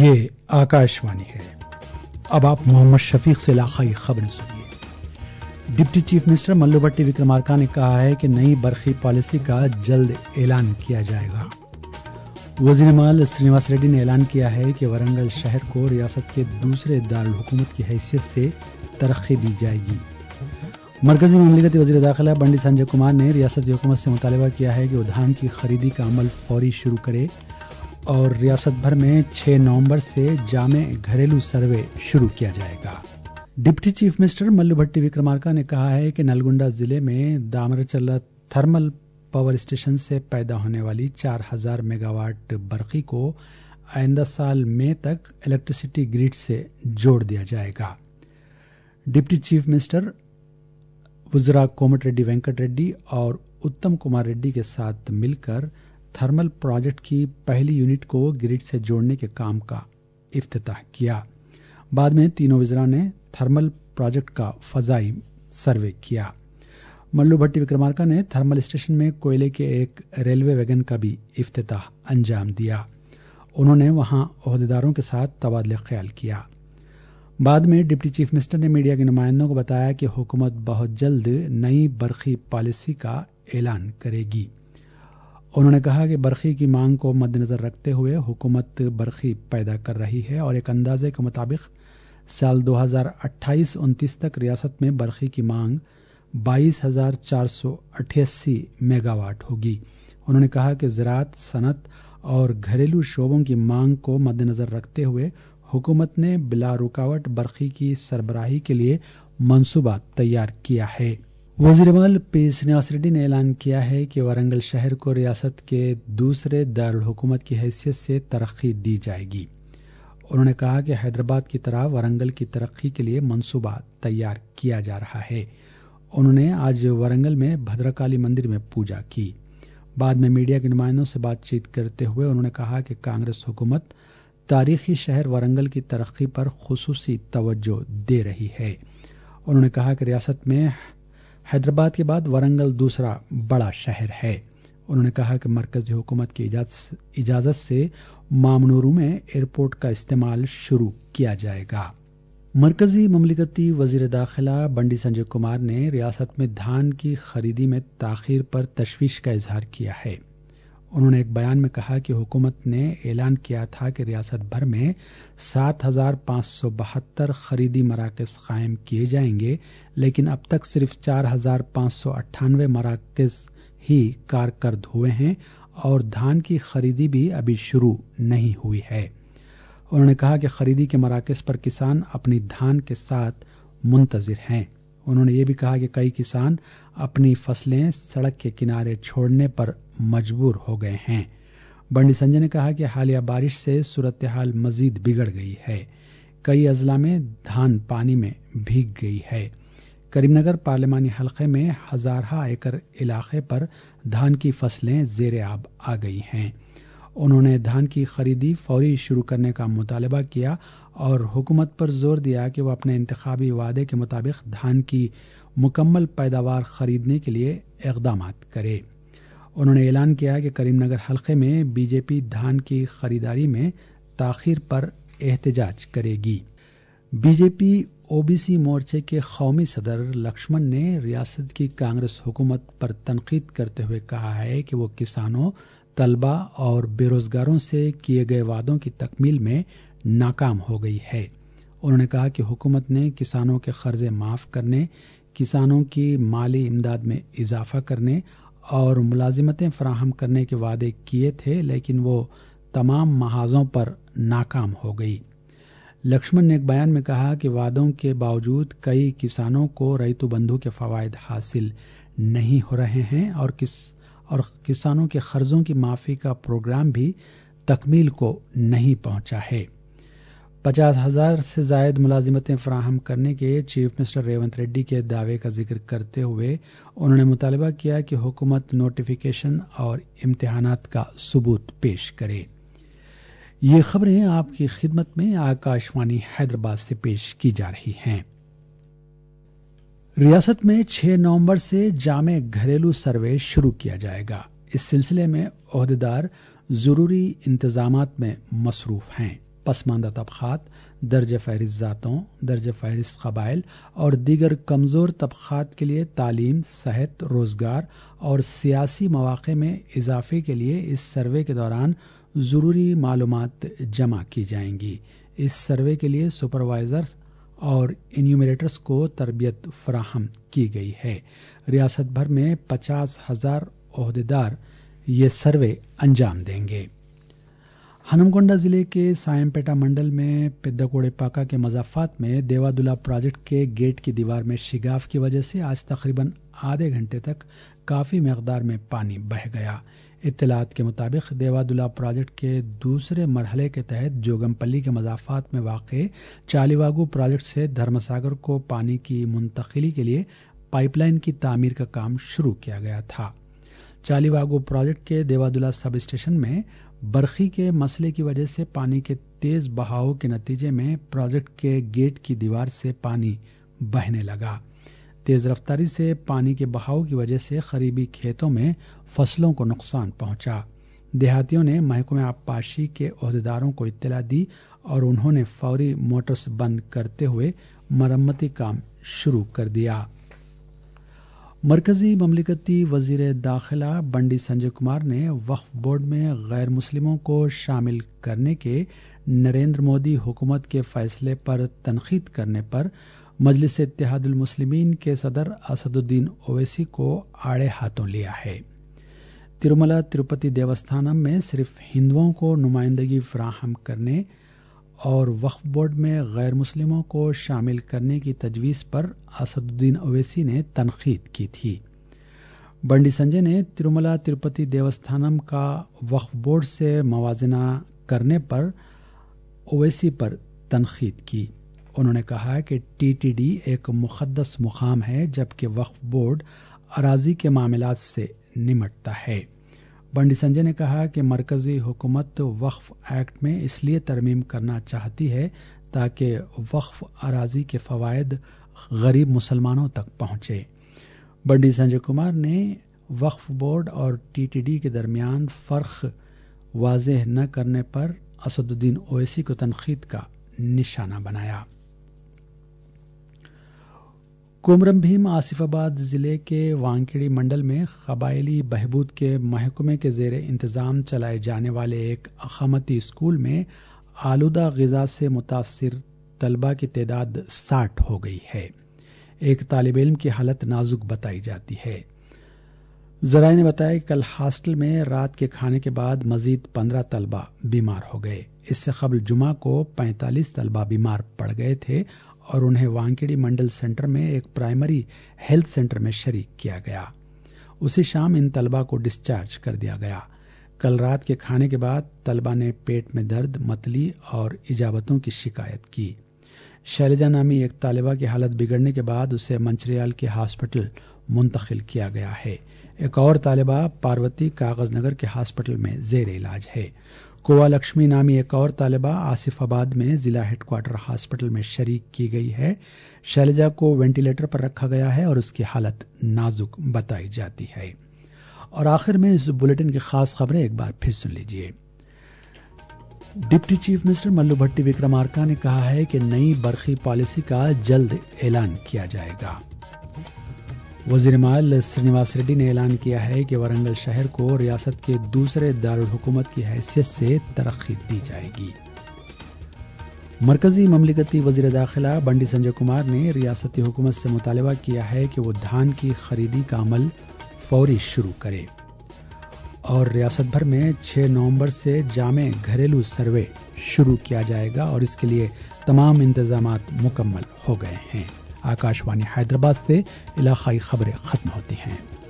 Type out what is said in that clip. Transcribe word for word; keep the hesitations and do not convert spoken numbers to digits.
یہ آکاشوانی ہے۔ اب آپ محمد شفیق سے علاقائی خبریں سنیے۔ ڈپٹی چیف منسٹر ملو بھٹی وکرمارکا نے کہا ہے کہ نئی برقی پالیسی کا جلد اعلان کیا جائے گا۔ وزیر مال سرینواس ریڈی نے اعلان کیا ہے کہ ورنگل شہر کو ریاست کے دوسرے دارالحکومت کی حیثیت سے ترقی دی جائے گی۔ مرکزی مملکتی وزیر داخلہ بنڈی سنجے کمار نے ریاستی حکومت سے مطالبہ کیا ہے کہ وہ دھان کی خریدی کا عمل فوری شروع کرے اور ریاست بھر میں چھ نومبر سے جامع گھریلو سروے شروع کیا جائے گا۔ ڈپٹی چیف منسٹر ملو بھٹی وکرمارکا نے کہا ہے کہ نلگنڈا ضلع میں دامرچلہ تھرمل پاور اسٹیشن سے پیدا ہونے والی چار ہزار میگا واٹ برقی کو آئندہ سال مئی تک الیکٹریسٹی گریڈ سے جوڑ دیا جائے گا۔ ڈپٹی چیف منسٹر وزرا کومٹ ریڈی وینکٹ ریڈی اور اتم کمار ریڈی کے ساتھ مل کر تھرمل پروجیکٹ کی پہلی یونٹ کو گریڈ سے جوڑنے کے کام کا افتتاح کیا۔ بعد میں تینوں وزراء نے تھرمل پروجیکٹ کا فضائی سروے کیا۔ ملو بھٹی وکرمارکا نے تھرمل اسٹیشن میں کوئلے کے ایک ریلوے ویگن کا بھی افتتاح انجام دیا۔ انہوں نے وہاں عہدیداروں کے ساتھ تبادلہ خیال کیا۔ بعد میں ڈپٹی چیف منسٹر نے میڈیا کے نمائندوں کو بتایا کہ حکومت بہت جلد نئی برقی پالیسی کا اعلان کرے گی۔ انہوں نے کہا کہ برقی کی مانگ کو مد نظر رکھتے ہوئے حکومت برقی پیدا کر رہی ہے اور ایک اندازے کے مطابق سال دو ہزار اٹھائیس انتیس تک ریاست میں برقی کی مانگ بائیس ہزار چار سو اٹھاسی میگا واٹ ہوگی۔ انہوں نے کہا کہ زراعت، صنعت اور گھریلو شعبوں کی مانگ کو مد نظر رکھتے ہوئے حکومت نے بلا رکاوٹ برقی کی سربراہی کے لیے منصوبہ تیار کیا ہے۔ وزیر مال پی سرینواس ریڈی نے اعلان کیا ہے کہ ورنگل شہر کو ریاست کے دوسرے دارالحکومت کی حیثیت سے ترقی دی جائے گی۔ انہوں نے کہا کہ حیدرآباد کی طرح ورنگل کی ترقی کے لیے منصوبہ تیار کیا جا رہا ہے۔ انہوں نے آج ورنگل میں بھدرکالی مندر میں پوجا کی۔ بعد میں میڈیا کے نمائندوں سے بات چیت کرتے ہوئے انہوں نے کہا کہ کانگریس حکومت تاریخی شہر ورنگل کی ترقی پر خصوصی توجہ دے رہی ہے۔ انہوں نے کہا کہ ریاست میں حیدرآباد کے بعد ورنگل دوسرا بڑا شہر ہے۔ انہوں نے کہا کہ مرکزی حکومت کی اجازت سے مامنورو میں ایئرپورٹ کا استعمال شروع کیا جائے گا۔ مرکزی مملکتی وزیر داخلہ بنڈی سنجے کمار نے ریاست میں دھان کی خریدی میں تاخیر پر تشویش کا اظہار کیا ہے۔ انہوں نے ایک بیان میں کہا کہ حکومت نے اعلان کیا تھا کہ ریاست بھر میں سات ہزار پانچ سو بہتر خریدی مراکز قائم کیے جائیں گے، لیکن اب تک صرف چار ہزار پانچ سو اٹھانوے مراکز ہی کارکرد ہوئے ہیں اور دھان کی خریدی بھی ابھی شروع نہیں ہوئی ہے۔ انہوں نے کہا کہ خریدی کے مراکز پر کسان اپنی دھان کے ساتھ منتظر ہیں۔ انہوں نے یہ بھی کہا کہ کئی کسان اپنی فصلیں سڑک کے کنارے چھوڑنے پر مجبور ہو گئے ہیں۔ بنڈی سنجے نے کہا کہ حالیہ بارش سے صورتحال مزید بگڑ گئی ہے۔ کئی اضلاع میں دھان پانی میں بھیگ گئی ہے۔ کریم نگر پارلیمانی حلقے میں ہزارہ ایکڑ علاقے پر دھان کی فصلیں زیر آب آ گئی ہیں۔ انہوں نے دھان کی خریدی فوری شروع کرنے کا مطالبہ کیا اور حکومت پر زور دیا کہ وہ اپنے انتخابی وعدے کے مطابق دھان کی مکمل پیداوار خریدنے کے لیے اقدامات کرے۔ انہوں نے اعلان کیا کہ کریم نگر حلقے میں بی جے پی دھان کی خریداری میں تاخیر پر احتجاج کرے گی۔ بی جے پی او بی سی مورچے کے قومی صدر لکشمن نے ریاست کی کانگریس حکومت پر تنقید کرتے ہوئے کہا ہے کہ وہ کسانوں، طلبہ اور بے روزگاروں سے کیے گئے وعدوں کی تکمیل میں ناکام ہو گئی ہے۔ انہوں نے کہا کہ حکومت نے کسانوں کے قرضے معاف کرنے، کسانوں کی مالی امداد میں اضافہ کرنے اور ملازمتیں فراہم کرنے کے وعدے کیے تھے، لیکن وہ تمام محاذوں پر ناکام ہو گئی۔ لکشمن نے ایک بیان میں کہا کہ وعدوں کے باوجود کئی کسانوں کو ریتو بندھو کے فوائد حاصل نہیں ہو رہے ہیں اور کس اور کسانوں کے قرضوں کی معافی کا پروگرام بھی تکمیل کو نہیں پہنچا ہے۔ پچاس ہزار سے زائد ملازمتیں فراہم کرنے کے چیف منسٹر ریونت ریڈی کے دعوے کا ذکر کرتے ہوئے انہوں نے مطالبہ کیا کہ حکومت نوٹیفیکیشن اور امتحانات کا ثبوت پیش کرے۔ یہ خبریں آپ کی خدمت میں آکاشوانی حیدرآباد سے پیش کی جا رہی ہیں۔ ریاست میں چھ نومبر سے جامع گھریلو سروے شروع کیا جائے گا۔ اس سلسلے میں عہدیدار ضروری انتظامات میں مصروف ہیں۔ پسماندہ طبقات، درجہ فہرست ذاتوں، درجہ فہرست قبائل اور دیگر کمزور طبقات کے لیے تعلیم، صحت، روزگار اور سیاسی مواقع میں اضافے کے لیے اس سروے کے دوران ضروری معلومات جمع کی جائیں گی۔ اس سروے کے لیے سپروائزرز اور انیومریٹرز کو تربیت فراہم کی گئی ہے۔ ریاست بھر میں پچاس ہزار عہدیدار یہ سروے انجام دیں گے۔ ہنمکنڈا ضلع کے سائم پیٹا منڈل میں پدکوڑے پاکا کے مضافات میں دیوادلا پروجیکٹ کے گیٹ کی دیوار میں شگاف کی وجہ سے آج تقریباً آدھے گھنٹے تک کافی مقدار میں پانی بہہ گیا۔ اطلاعات کے مطابق دیوادلا پروجیکٹ کے دوسرے مرحلے کے تحت جوگم پلی کے مضافات میں واقع چالیواگو پروجیکٹ سے دھرمساگر کو پانی کی منتقلی کے لیے پائپ لائن کی تعمیر کا کام شروع کیا گیا تھا۔ چالیواگو پروجیکٹ کے دیوادلا سب اسٹیشن میں برقی کے مسئلے کی وجہ سے پانی کے تیز بہاؤ کے نتیجے میں پروجیکٹ کے گیٹ کی دیوار سے پانی بہنے لگا۔ تیز رفتاری سے پانی کے بہاؤ کی وجہ سے قریبی کھیتوں میں فصلوں کو نقصان پہنچا۔ دیہاتیوں نے محکمہ آبپاشی کے عہدیداروں کو اطلاع دی اور انہوں نے فوری موٹرز بند کرتے ہوئے مرمتی کام شروع کر دیا۔ مرکزی مملکتی وزیر داخلہ بنڈی سنجے کمار نے وقف بورڈ میں غیر مسلموں کو شامل کرنے کے نریندر مودی حکومت کے فیصلے پر تنقید کرنے پر مجلس اتحاد المسلمین کے صدر اسد الدین اویسی کو آڑے ہاتھوں لیا ہے۔ تروملا تروپتی دیوستھانم میں صرف ہندوؤں کو نمائندگی فراہم کرنے اور وقف بورڈ میں غیر مسلموں کو شامل کرنے کی تجویز پر اسد الدین اویسی نے تنقید کی تھی۔ بنڈی سنجے نے تروملا تروپتی دیوستھانم کا وقف بورڈ سے موازنہ کرنے پر اویسی پر تنقید کی۔ انہوں نے کہا کہ ٹی ٹی ڈی ایک مقدس مقام ہے جبکہ وقف بورڈ اراضی کے معاملات سے نمٹتا ہے۔ بنڈی سنجے نے کہا کہ مرکزی حکومت وقف ایکٹ میں اس لیے ترمیم کرنا چاہتی ہے تاکہ وقف اراضی کے فوائد غریب مسلمانوں تک پہنچے۔ بنڈی سنجے کمار نے وقف بورڈ اور ٹی ٹی ڈی کے درمیان فرق واضح نہ کرنے پر اسد الدین اویسی کو تنقید کا نشانہ بنایا۔ کومرم بھیم آصف آباد ضلع کے وانکیڑی منڈل میں قبائلی بہبود کے محکمے کے زیر انتظام چلائے جانے والے ایک اقامتی اسکول میں آلودہ غذا سے متاثر طلبہ کی تعداد ساٹھ ہو گئی ہے۔ ایک طالب علم کی حالت نازک بتائی جاتی ہے۔ ذرائع نے بتایا کہ کل ہاسٹل میں رات کے کھانے کے بعد مزید پندرہ طلبہ بیمار ہو گئے۔ اس سے قبل جمعہ کو پینتالیس طلبہ بیمار پڑ گئے تھے اور انہیں وانکیڑی منڈل سینٹر میں ایک پرائمری ہیلتھ سینٹر میں شریک کیا گیا۔ اسی شام ان طلبہ کو ڈسچارج کر دیا گیا۔ کل رات کے کھانے کے بعد طلبہ نے پیٹ میں درد، متلی اور ایجابتوں کی شکایت کی۔ شیلجا نامی ایک طالبہ کی حالت بگڑنے کے بعد اسے منچریال کے ہاسپٹل منتقل کیا گیا ہے۔ ایک اور طالبہ پاروتی کاغذ نگر کے ہاسپٹل میں زیر علاج ہے۔ کووا لکشمی نامی ایک اور طالبہ آصف آباد میں ضلع ہیڈ کوارٹر ہاسپٹل میں شریک کی گئی ہے۔ شیلجا کو وینٹیلیٹر پر رکھا گیا ہے اور اس کی حالت نازک بتائی جاتی ہے۔ اور آخر میں اس بلیٹن کی خاص خبریں ایک بار پھر سن لیجیے۔ ڈپٹی چیف منسٹر ملو بھٹی وکرمارکا نے کہا ہے کہ نئی برقی پالیسی کا جلد اعلان کیا جائے گا۔ وزیر مال سرینواس ریڈی نے اعلان کیا ہے کہ ورنگل شہر کو ریاست کے دوسرے دارالحکومت کی حیثیت سے ترقی دی جائے گی۔ مرکزی مملکتی وزیر داخلہ بنڈی سنجے کمار نے ریاستی حکومت سے مطالبہ کیا ہے کہ وہ دھان کی خریدی کا عمل فوری شروع کرے اور ریاست بھر میں چھ نومبر سے جامع گھریلو سروے شروع کیا جائے گا اور اس کے لیے تمام انتظامات مکمل ہو گئے ہیں۔ آکاش وانی حیدرآباد سے علاقائی خبریں ختم ہوتی ہیں۔